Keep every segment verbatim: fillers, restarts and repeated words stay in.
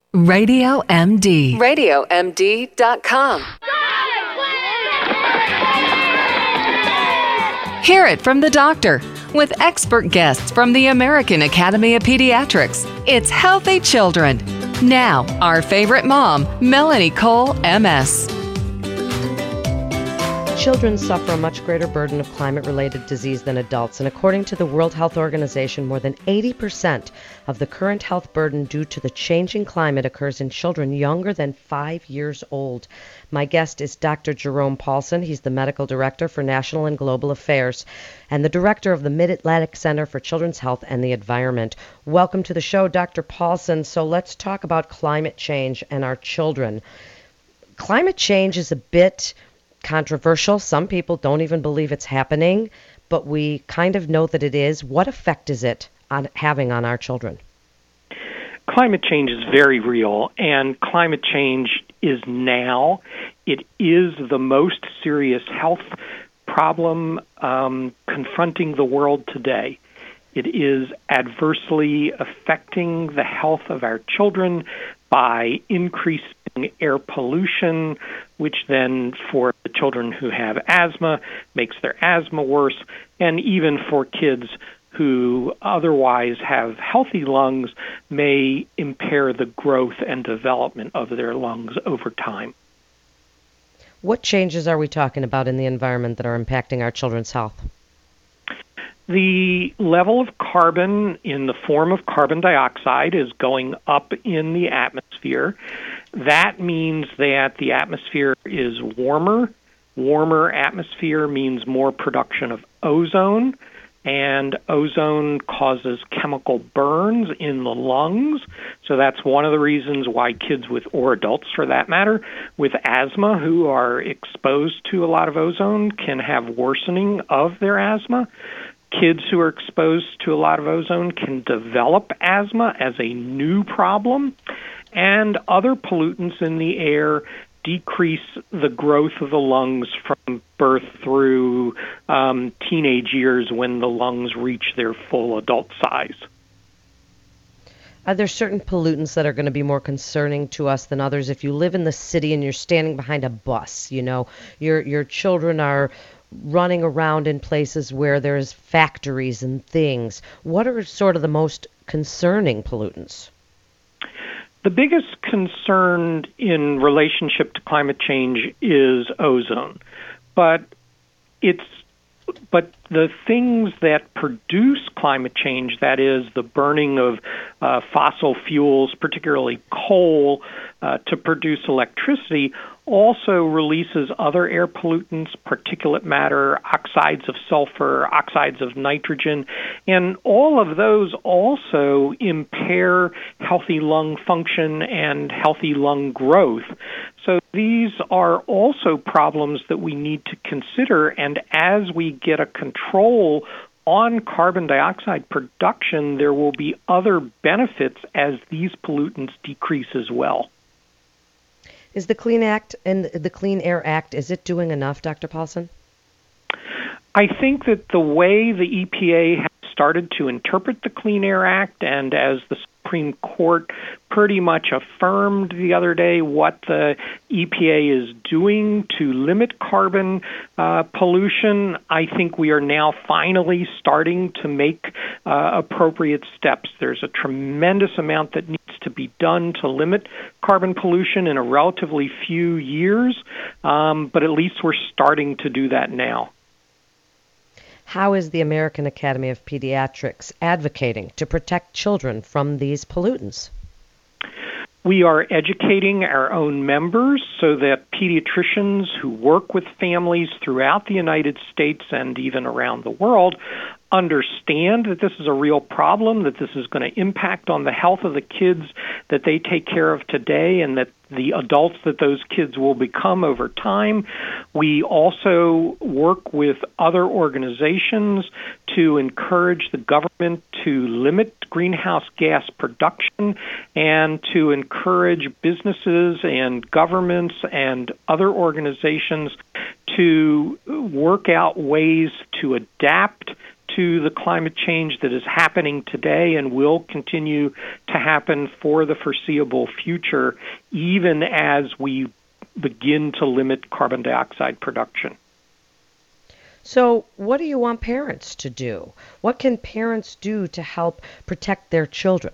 Radio M D. radio M D dot com. Hear it from the doctor with expert guests from the American Academy of Pediatrics. It's Healthy Children. Now, our favorite mom, Melanie Cole, M S. Children suffer a much greater burden of climate-related disease than adults, and according to the World Health Organization, more than eighty percent of the current health burden due to the changing climate occurs in children younger than five years old. My guest is Doctor Jerome Paulson. He's the Medical Director for National and Global Affairs and the Director of the Mid-Atlantic Center for Children's Health and the Environment. Welcome to the show, Doctor Paulson. So let's talk about climate change and our children. Climate change is a bit controversial. Some people don't even believe it's happening, but we kind of know that it is. What effect is it on having on our children? Climate change is very real, and climate change is now. It is the most serious health problem um, confronting the world today. It is adversely affecting the health of our children by increasing air pollution, which then for the children who have asthma makes their asthma worse, and even for kids who otherwise have healthy lungs may impair the growth and development of their lungs over time. What changes are we talking about in the environment that are impacting our children's health? The level of carbon in the form of carbon dioxide is going up in the atmosphere. That means that the atmosphere is warmer. Warmer atmosphere means more production of ozone, and ozone causes chemical burns in the lungs. So that's one of the reasons why kids with, or adults for that matter, with asthma who are exposed to a lot of ozone can have worsening of their asthma. Kids who are exposed to a lot of ozone can develop asthma as a new problem, and other pollutants in the air decrease the growth of the lungs from birth through um, teenage years when the lungs reach their full adult size. Are there certain pollutants that are going to be more concerning to us than others? If you live in the city and you're standing behind a bus, you know, your your children are running around in places where there's factories and things. What are sort of the most concerning pollutants? The biggest concern in relationship to climate change is ozone, but it's but the things that produce climate change, that is the burning of uh, fossil fuels, particularly coal, uh, to produce electricity, also releases other air pollutants, particulate matter, oxides of sulfur, oxides of nitrogen, and all of those also impair healthy lung function and healthy lung growth. So these are also problems that we need to consider, and as we get a control on carbon dioxide production, there will be other benefits as these pollutants decrease as well. Is the Clean Act and the Clean Air Act, is it doing enough, Doctor Paulson? I think that the way the E P A has started to interpret the Clean Air Act, and as the Supreme Court pretty much affirmed the other day what the E P A is doing to limit carbon uh, pollution, I think we are now finally starting to make uh, appropriate steps. There's a tremendous amount that needs to be done to limit carbon pollution in a relatively few years, um, but at least we're starting to do that now. How is the American Academy of Pediatrics advocating to protect children from these pollutants? We are educating our own members so that pediatricians who work with families throughout the United States and even around the world understand that this is a real problem, that this is going to impact on the health of the kids that they take care of today and that the adults that those kids will become over time. We also work with other organizations to encourage the government to limit greenhouse gas production and to encourage businesses and governments and other organizations to work out ways to adapt to the climate change that is happening today and will continue to happen for the foreseeable future, even as we begin to limit carbon dioxide production. So what do you want parents to do? What can parents do to help protect their children?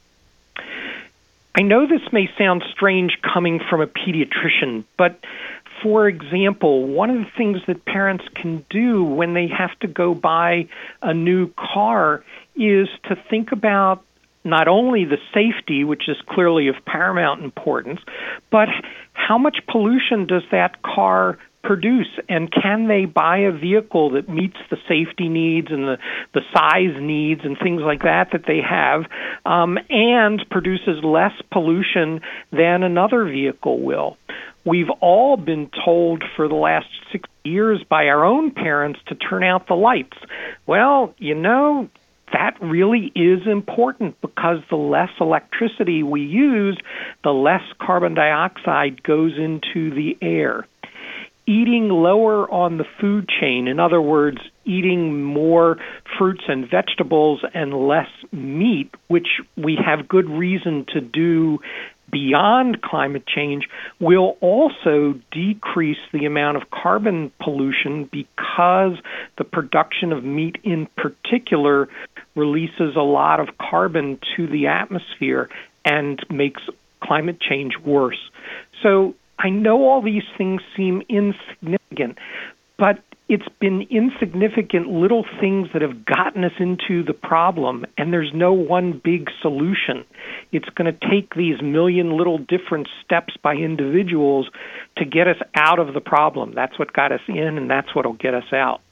I know this may sound strange coming from a pediatrician, but for example, one of the things that parents can do when they have to go buy a new car is to think about not only the safety, which is clearly of paramount importance, but how much pollution does that car produce, and can they buy a vehicle that meets the safety needs and the, the size needs and things like that that they have, um, and produces less pollution than another vehicle will. We've all been told for the last six years by our own parents to turn out the lights. Well, you know, that really is important because the less electricity we use, the less carbon dioxide goes into the air. Eating lower on the food chain, in other words, eating more fruits and vegetables and less meat, which we have good reason to do beyond climate change, will also decrease the amount of carbon pollution because the production of meat in particular releases a lot of carbon to the atmosphere and makes climate change worse. So I know all these things seem insignificant, but it's been insignificant little things that have gotten us into the problem, and there's no one big solution. It's going to take these million little different steps by individuals to get us out of the problem. That's what got us in, and that's what will get us out.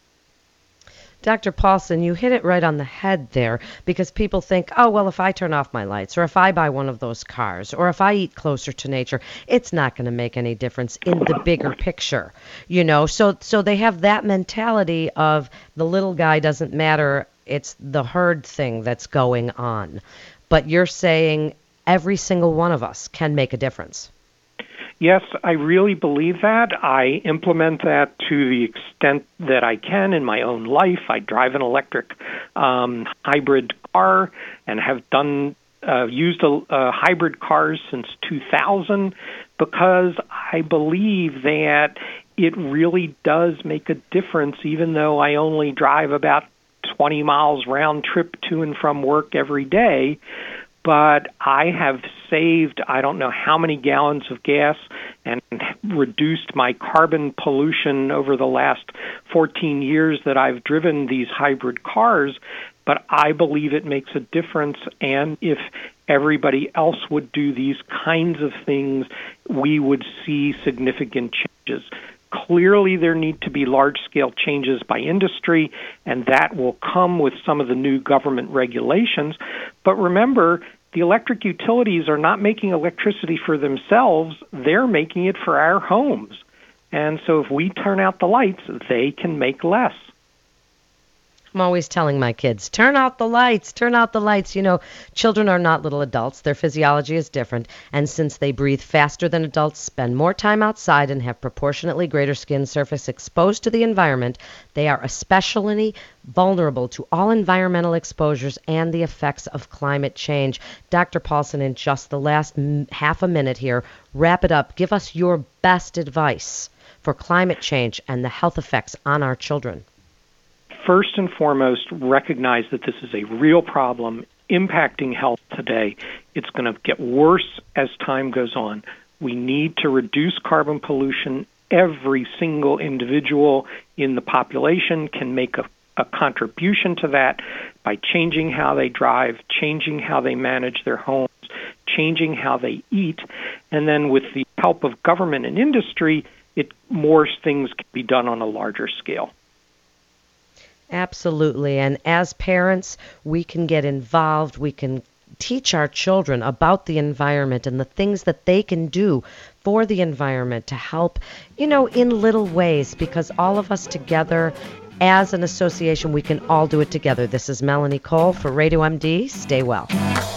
Doctor Paulson, you hit it right on the head there, because people think, oh, well, if I turn off my lights, or if I buy one of those cars, or if I eat closer to nature, it's not going to make any difference in the bigger picture, you know. So so they have that mentality of the little guy doesn't matter, it's the herd thing that's going on. But you're saying every single one of us can make a difference. Yes, I really believe that. I implement that to the extent that I can in my own life. I drive an electric um, hybrid car and have done uh, used a, uh, hybrid cars since two thousand because I believe that it really does make a difference, even though I only drive about twenty miles round trip to and from work every day. But I have saved I don't know how many gallons of gas and reduced my carbon pollution over the last fourteen years that I've driven these hybrid cars. But I believe it makes a difference, and if everybody else would do these kinds of things, we would see significant changes. Clearly, there need to be large-scale changes by industry, and that will come with some of the new government regulations. But remember, the electric utilities are not making electricity for themselves. They're making it for our homes. And so if we turn out the lights, they can make less. I'm always telling my kids, turn out the lights, turn out the lights. You know, children are not little adults. Their physiology is different. And since they breathe faster than adults, spend more time outside, and have proportionately greater skin surface exposed to the environment, they are especially vulnerable to all environmental exposures and the effects of climate change. Doctor Paulson, in just the last m- half a minute here, wrap it up. Give us your best advice for climate change and the health effects on our children. First and foremost, recognize that this is a real problem impacting health today. It's going to get worse as time goes on. We need to reduce carbon pollution. Every single individual in the population can make a, a contribution to that by changing how they drive, changing how they manage their homes, changing how they eat. And then with the help of government and industry, it more things can be done on a larger scale. Absolutely. And as parents, we can get involved. We can teach our children about the environment and the things that they can do for the environment to help, you know, in little ways, because all of us together as an association, we can all do it together. This is Melanie Cole for Radio M D. Stay well.